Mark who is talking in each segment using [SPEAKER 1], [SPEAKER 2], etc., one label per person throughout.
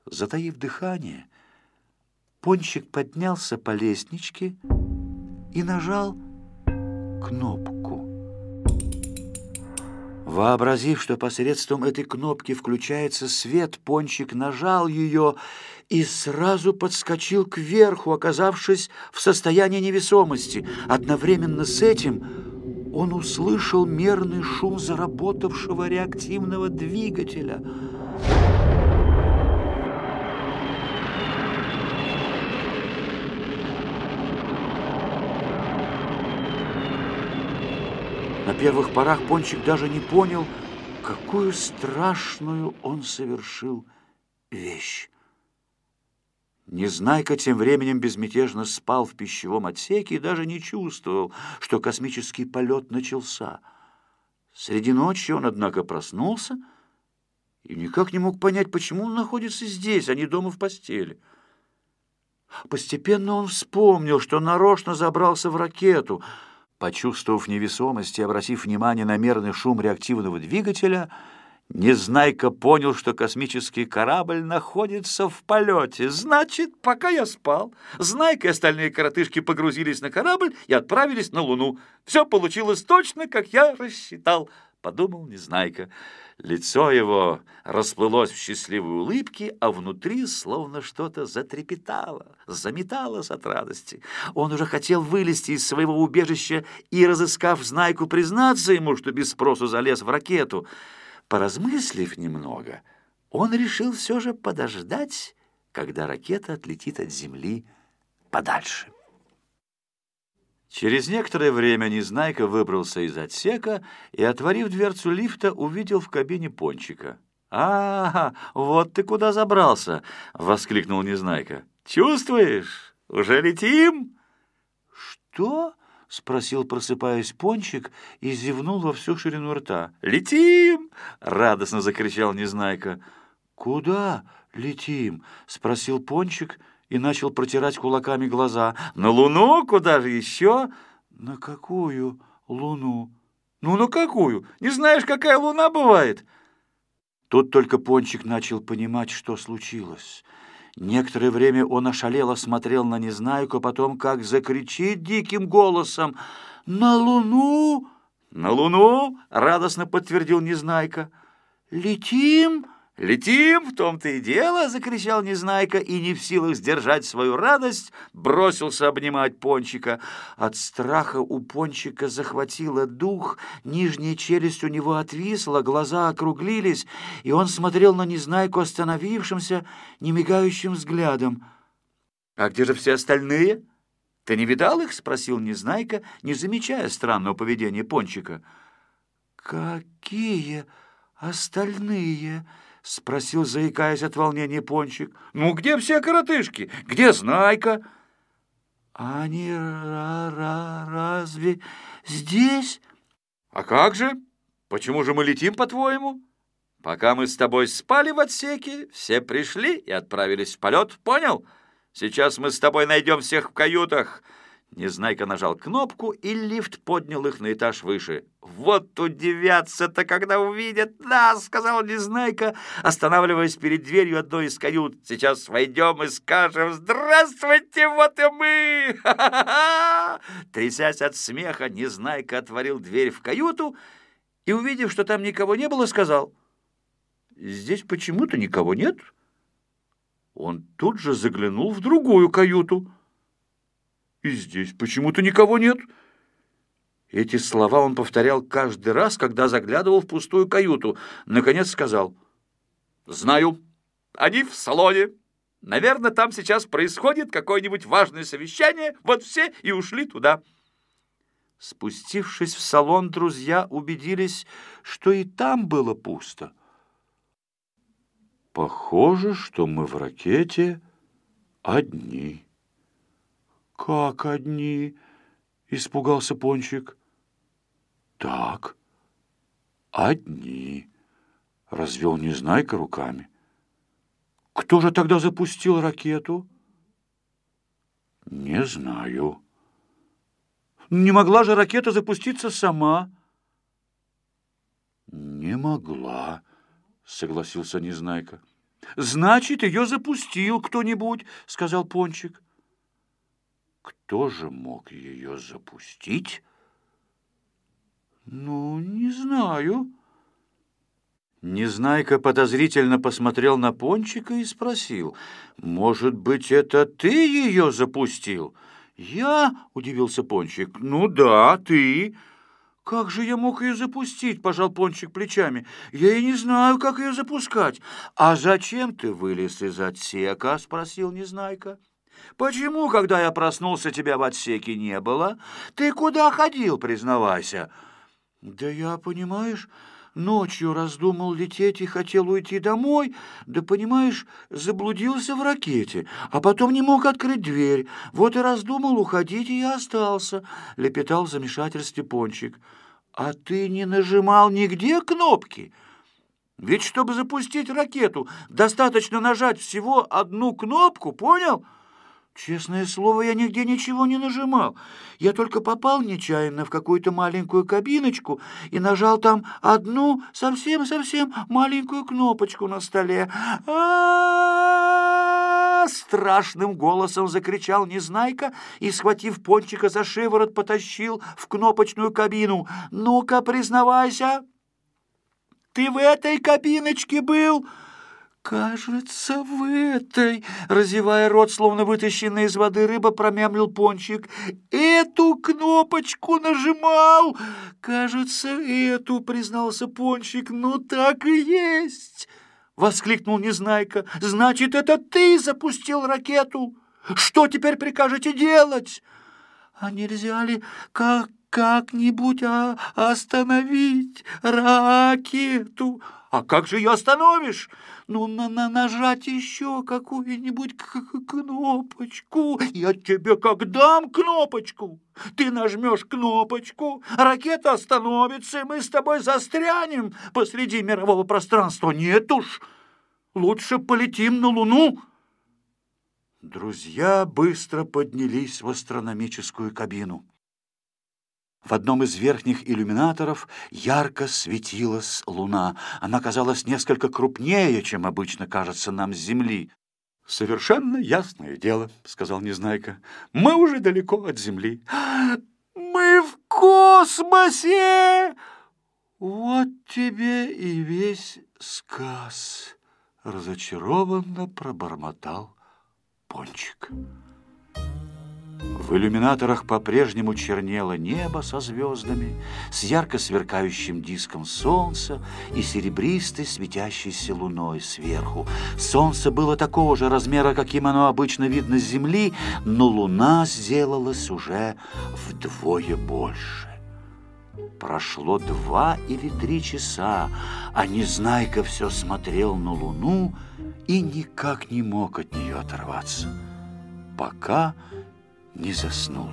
[SPEAKER 1] Затаив дыхание, Пончик поднялся по лестничке и нажал кнопку. Вообразив, что посредством этой кнопки включается свет, Пончик нажал ее и сразу подскочил кверху, оказавшись в состоянии невесомости. Одновременно с этим он услышал мерный шум заработавшего реактивного двигателя. На первых порах Пончик даже не понял, какую страшную он совершил вещь. Незнайка тем временем безмятежно спал в пищевом отсеке и даже не чувствовал, что космический полет начался. Среди ночи он, однако, проснулся и никак не мог понять, почему он находится здесь, а не дома в постели. Постепенно он вспомнил, что нарочно забрался в ракету. Почувствовав невесомость и обратив внимание на мерный шум реактивного двигателя, Незнайка понял, что космический корабль находится в полете. Значит, пока я спал, Знайка и остальные коротышки погрузились на корабль и отправились на Луну. Все получилось точно, как я рассчитал, подумал Незнайка. Лицо его расплылось в счастливой улыбке, а внутри словно что-то затрепетало, заметалось от радости. Он уже хотел вылезти из своего убежища и, разыскав Знайку, признаться ему, что без спросу залез в ракету. Поразмыслив немного, он решил все же подождать, когда ракета отлетит от Земли подальше. Через некоторое время Незнайка выбрался из отсека и, отворив дверцу лифта, увидел в кабине Пончика. «А, вот ты куда забрался!» — воскликнул Незнайка. «Чувствуешь? Уже летим?» «Что?» — спросил, просыпаясь, Пончик и зевнул во всю ширину рта. «Летим!» — радостно закричал Незнайка. «Куда летим?» — спросил Пончик и начал протирать кулаками глаза. «На Луну? Куда же еще?» «На какую Луну?» «Ну, на какую? Не знаешь, какая Луна бывает?» Тут только Пончик начал понимать, что случилось. Некоторое время он ошалело смотрел на Незнайку, а потом как закричит диким голосом: «На Луну!» «На Луну!» — радостно подтвердил Незнайка. «Летим?» «Летим, в том-то и дело!» — закричал Незнайка и, не в силах сдержать свою радость, бросился обнимать Пончика. От страха у Пончика захватило дух, нижняя челюсть у него отвисла, глаза округлились, и он смотрел на Незнайку остановившимся, немигающим взглядом. «А где же все остальные? Ты не видал их?» — спросил Незнайка, не замечая странного поведения Пончика. «Какие остальные?» — спросил, заикаясь от волнения, Пончик. «Ну, где все коротышки? Где Знайка?» «Они разве здесь?» «А как же? Почему же мы летим, по-твоему?» «Пока мы с тобой спали в отсеке, все пришли и отправились в полет, понял? Сейчас мы с тобой найдем всех в каютах». Незнайка нажал кнопку, и лифт поднял их на этаж выше. «Вот удивятся-то, когда увидят нас!» — сказал Незнайка, останавливаясь перед дверью одной из кают. «Сейчас войдем и скажем: здравствуйте, вот и мы!» Трясясь от смеха, Незнайка отворил дверь в каюту и, увидев, что там никого не было, сказал: «Здесь почему-то никого нет». Он тут же заглянул в другую каюту. «И здесь почему-то никого нет». Эти слова он повторял каждый раз, когда заглядывал в пустую каюту. Наконец сказал: «Знаю, они в салоне. Наверное, там сейчас происходит какое-нибудь важное совещание. Вот все и ушли туда». Спустившись в салон, друзья убедились, что и там было пусто. «Похоже, что мы в ракете одни». «Как одни?» — испугался Пончик. «Так, одни», — развел Незнайка руками. «Кто же тогда запустил ракету?» «Не знаю». «Не могла же ракета запуститься сама?» «Не могла», — согласился Незнайка. Значит, ее запустил кто-нибудь, сказал Пончик. Кто же мог ее запустить? Ну, не знаю. Незнайка подозрительно посмотрел на Пончика и спросил: «Может быть, это ты ее запустил?» «Я?» — удивился Пончик. «Ну да, ты». «Как же я мог ее запустить?» — пожал Пончик плечами. «Я и не знаю, как ее запускать». «А зачем ты вылез из отсека?» — спросил Незнайка. «Почему, когда я проснулся, тебя в отсеке не было? Ты куда ходил, признавайся?» «Да я, понимаешь, ночью раздумал лететь и хотел уйти домой, да, понимаешь, заблудился в ракете, а потом не мог открыть дверь. Вот и раздумал уходить, и я остался», — лепетал в замешательстве Пончик. «А ты не нажимал нигде кнопки? Ведь, чтобы запустить ракету, достаточно нажать всего одну кнопку, понял?» «Честное слово, я нигде ничего не нажимал. Я только попал нечаянно в какую-то маленькую кабиночку и нажал там одну совсем-совсем маленькую кнопочку на столе. Страшным голосом закричал Незнайка и, схватив Пончика за шиворот, потащил в кнопочную кабину. «Ну-ка, признавайся, ты в этой кабиночке был?» «Кажется, в этой», — разевая рот, словно вытащенная из воды рыба, промямлил Пончик. «Эту кнопочку нажимал!» «Кажется, эту», — признался Пончик. «Ну так и есть!» — воскликнул Незнайка. «Значит, это ты запустил ракету? Что теперь прикажете делать?» «А нельзя ли как-нибудь остановить ракету?» «А как же ее остановишь?» «Ну, нажать еще какую-нибудь кнопочку». «Я тебе как дам кнопочку, ты нажмешь кнопочку, ракета остановится, и мы с тобой застрянем посреди мирового пространства. Нет уж, лучше полетим на Луну». Друзья быстро поднялись в астрономическую кабину. В одном из верхних иллюминаторов ярко светилась луна. Она казалась несколько крупнее, чем обычно кажется нам с Земли. «Совершенно ясное дело», — сказал Незнайка. «Мы уже далеко от Земли». «Мы в космосе!» «Вот тебе и весь сказ», — разочарованно пробормотал Пончик. В иллюминаторах по-прежнему чернело небо со звездами, с ярко сверкающим диском солнца и серебристой светящейся луной сверху. Солнце было такого же размера, каким оно обычно видно с Земли, но луна сделалась уже вдвое больше. Прошло 2 или 3 часа, а Незнайка все смотрел на луну и никак не мог от нее оторваться, пока не заснул.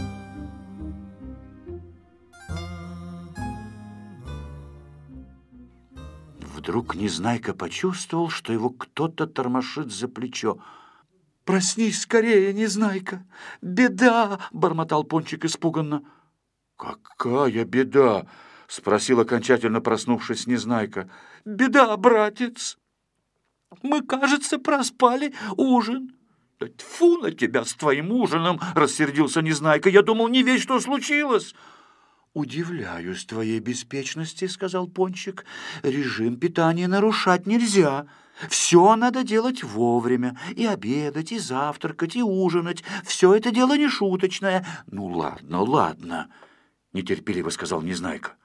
[SPEAKER 1] Вдруг Незнайка почувствовал, что его кто-то тормошит за плечо. «Проснись скорее, Незнайка! Беда!» — бормотал Пончик испуганно. «Какая беда?» — спросил, окончательно проснувшись, Незнайка. «Беда, братец! Мы, кажется, проспали ужин». «Тьфу на тебя с твоим ужином!» — рассердился Незнайка. «Я думал, не весь что случилось». «Удивляюсь твоей беспечности», — сказал Пончик. «Режим питания нарушать нельзя. Все надо делать вовремя. И обедать, и завтракать, и ужинать. Все это дело не шуточное». «Ну ладно, ладно», — нетерпеливо сказал Незнайка.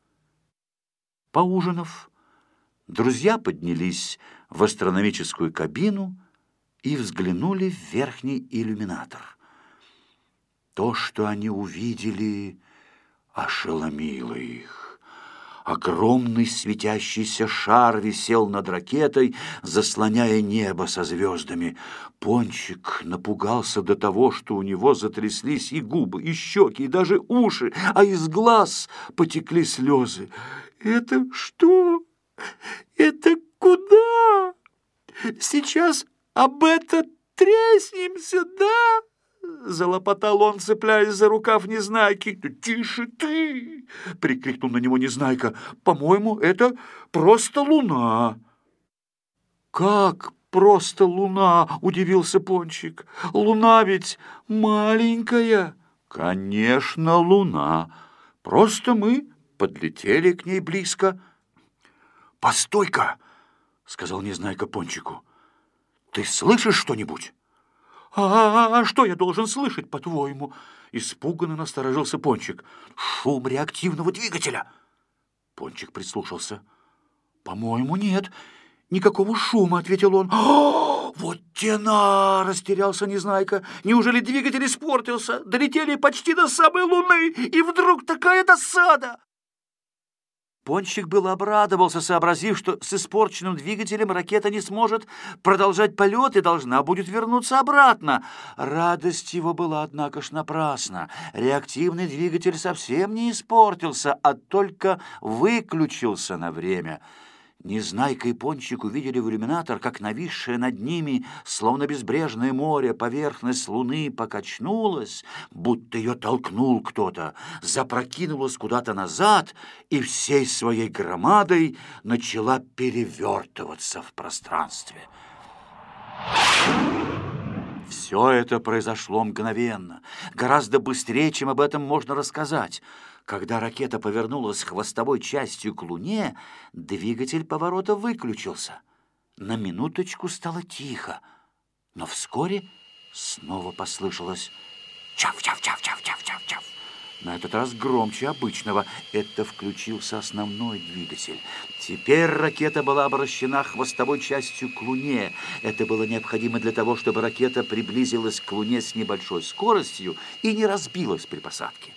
[SPEAKER 1] Поужинав, друзья поднялись в астрономическую кабину и взглянули в верхний иллюминатор. То, что они увидели, ошеломило их. Огромный светящийся шар висел над ракетой, заслоняя небо со звездами. Пончик напугался до того, что у него затряслись и губы, и щеки, и даже уши, а из глаз потекли слезы. «Это что? Это куда? Сейчас об это треснемся, да?» — залопотал он, цепляясь за рукав Незнайки. «Тише ты!» — прикрикнул на него Незнайка. «По-моему, это просто луна». «Как просто луна?» — удивился Пончик. «Луна ведь маленькая». «Конечно, луна. Просто мы подлетели к ней близко». «Постой-ка!» — сказал Незнайка Пончику. «Ты слышишь что-нибудь?» «А что я должен слышать, по-твоему?» — испуганно насторожился Пончик. «Шум реактивного двигателя». Пончик прислушался. «По-моему, нет. Никакого шума», — ответил он. «Вот тена!» — растерялся Незнайка. «Неужели двигатель испортился? Долетели почти до самой Луны, и вдруг такая досада!» Пончик был обрадовался, сообразив, что с испорченным двигателем ракета не сможет продолжать полет и должна будет вернуться обратно. Радость его была, однако ж, напрасна. Реактивный двигатель совсем не испортился, а только выключился на время. Незнайка и Пончик увидели в иллюминатор, как нависшая над ними, словно безбрежное море, поверхность Луны покачнулась, будто ее толкнул кто-то, запрокинулась куда-то назад и всей своей громадой начала перевертываться в пространстве. Все это произошло мгновенно, гораздо быстрее, чем об этом можно рассказать. Когда ракета повернулась хвостовой частью к Луне, двигатель поворота выключился. На минуточку стало тихо, но вскоре снова послышалось чав-чав-чав-чав-чав-чав-чав. На этот раз громче обычного. Это включился основной двигатель. Теперь ракета была обращена хвостовой частью к Луне. Это было необходимо для того, чтобы ракета приблизилась к Луне с небольшой скоростью и не разбилась при посадке.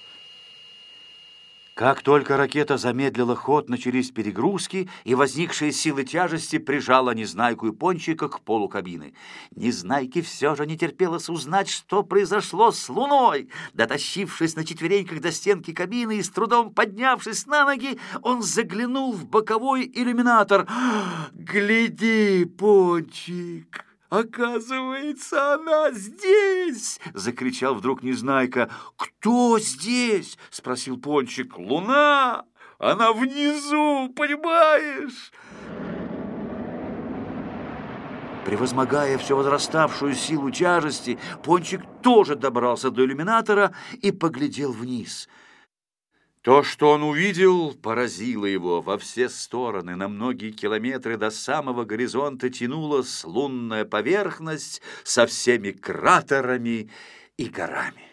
[SPEAKER 1] Как только ракета замедлила ход, начались перегрузки, и возникшие силы тяжести прижала Незнайку и Пончика к полу кабины. Незнайке все же не терпелось узнать, что произошло с Луной. Дотащившись на четвереньках до стенки кабины и с трудом поднявшись на ноги, он заглянул в боковой иллюминатор. «Гляди, Пончик! Оказывается, она здесь!» — закричал вдруг Незнайка. «Кто здесь?» — спросил Пончик. «Луна! Она внизу, понимаешь?» Превозмогая все возраставшую силу тяжести, Пончик тоже добрался до иллюминатора и поглядел вниз. То, что он увидел, поразило его. Во все стороны, на многие километры до самого горизонта тянулась лунная поверхность со всеми кратерами и горами.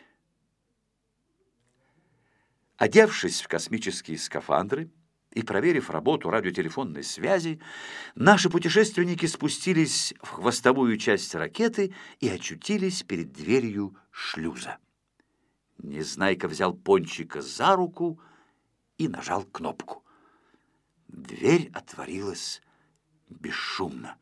[SPEAKER 1] Одевшись в космические скафандры и проверив работу радиотелефонной связи, наши путешественники спустились в хвостовую часть ракеты и очутились перед дверью шлюза. Незнайка взял Пончика за руку и нажал кнопку. Дверь отворилась бесшумно.